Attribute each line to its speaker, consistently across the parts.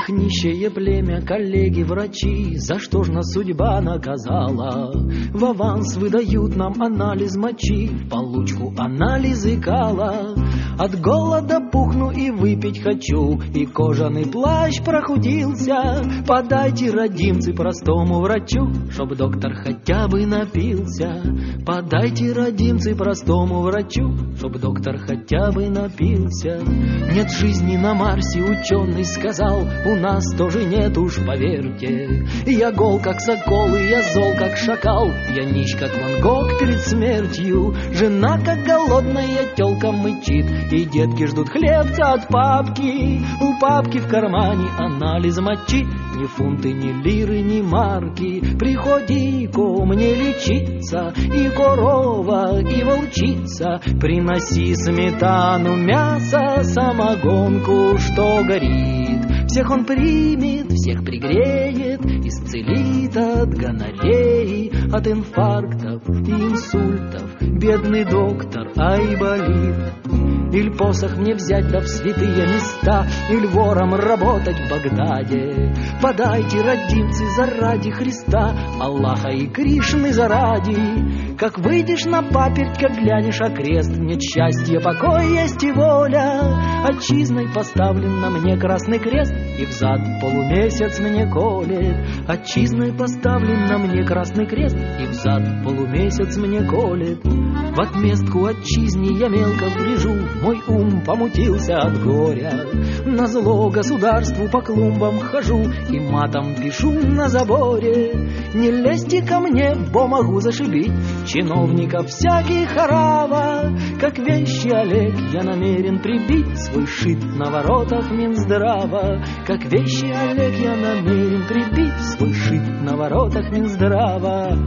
Speaker 1: Эх, нищее племя, коллеги, врачи, за что ж нас судьба наказала? В аванс выдают нам анализ мочи, в получку анализы кала. От голода пухну и выпить хочу, и кожаный плащ прохудился. Подайте, родимцы, простому врачу, чтоб доктор хотя бы напился. Подайте, родимцы, простому врачу, чтоб доктор хотя бы напился. Нет жизни на Марсе, ученый сказал, у нас тоже нет уж, поверьте. Я гол, как сокол, и я зол, как шакал. Я нищ, как Ван Гог перед смертью. Жена, как голодная тёлка, мычит, и детки ждут хлебца от папки. У папки в кармане анализ мочи, ни фунты, ни лиры, ни марки. Приходи ко мне лечиться, и корова, и волчица. Приноси сметану, мясо, самогонку, что горит. Всех он примет, всех пригреет, исцелит от гонореи, от инфарктов и инсультов. Бедный доктор, ай, болит. Иль посох мне взять да в святые места, иль вором работать в Багдаде. Подайте, родимцы, заради Христа, Аллаха и Кришны заради. Как выйдешь на паперть, как глянешь окрест, нет счастья, покой есть и воля. Отчизной поставлен на мне красный крест, и взад полумесяц мне колет. Отчизной поставлен на мне красный крест, и взад полумесяц мне колет. В отместку отчизне я мелко врежу, мой ум помутился от горя. Назло государству по клумбам хожу и матом пишу на заборе. Не лезьте ко мне, бо могу зашибить чиновников всяких орава. Как вещи Олег я намерен прибить свой шит на воротах Минздрава. Как вещи Олег я намерен прибить свой шит на воротах Минздрава.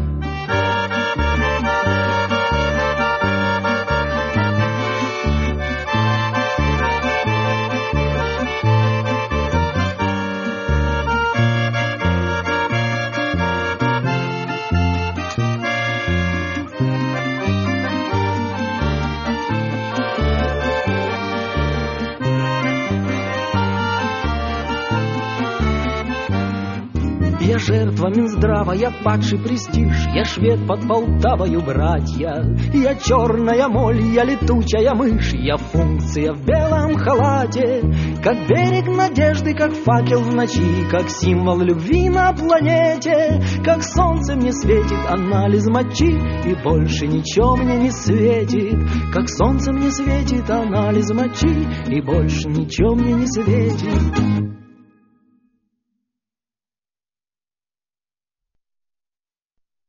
Speaker 1: Я жертва Минздрава, я падший престиж, я швед под Полтавою, братья. Я черная моль, я летучая мышь, я функция в белом халате. Как берег надежды, как факел в ночи, как символ любви на планете. Как солнце мне светит анализ мочи, и больше ничего мне не светит. Как солнце мне светит анализ мочи, и больше ничего мне не светит.